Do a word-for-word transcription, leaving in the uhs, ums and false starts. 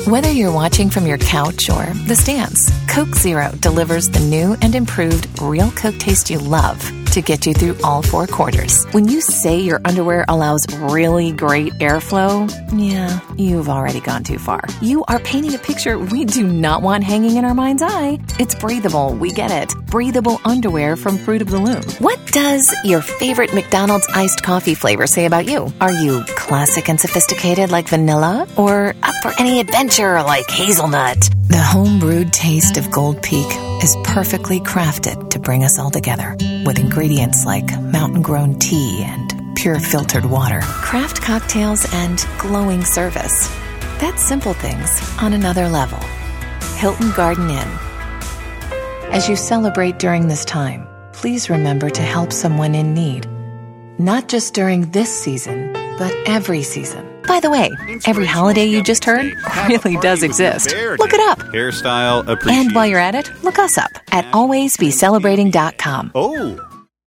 Whether you're watching from your couch or the stands, Coke Zero delivers the new and improved real Coke taste you love to get you through all four quarters. When you say your underwear allows really great airflow, yeah, you've already gone too far. You are painting a picture we do not want hanging in our mind's eye. It's breathable, we get it. Breathable underwear from Fruit of the Loom. What does your favorite McDonald's iced coffee flavor say about you? Are you classic and sophisticated like vanilla? Or up for any adventure like hazelnut? The home-brewed taste of Gold Peak is perfectly crafted to bring us all together with ingredients like mountain-grown tea and pure filtered water, craft cocktails, and glowing service. That's simple things on another level. Hilton Garden Inn. As you celebrate during this time, please remember to help someone in need. Not just during this season, but every season. By the way, every holiday you just heard really does exist. Look it up. Hairstyle appreciation. And while you're at it, look us up at always be celebrating dot com. Oh.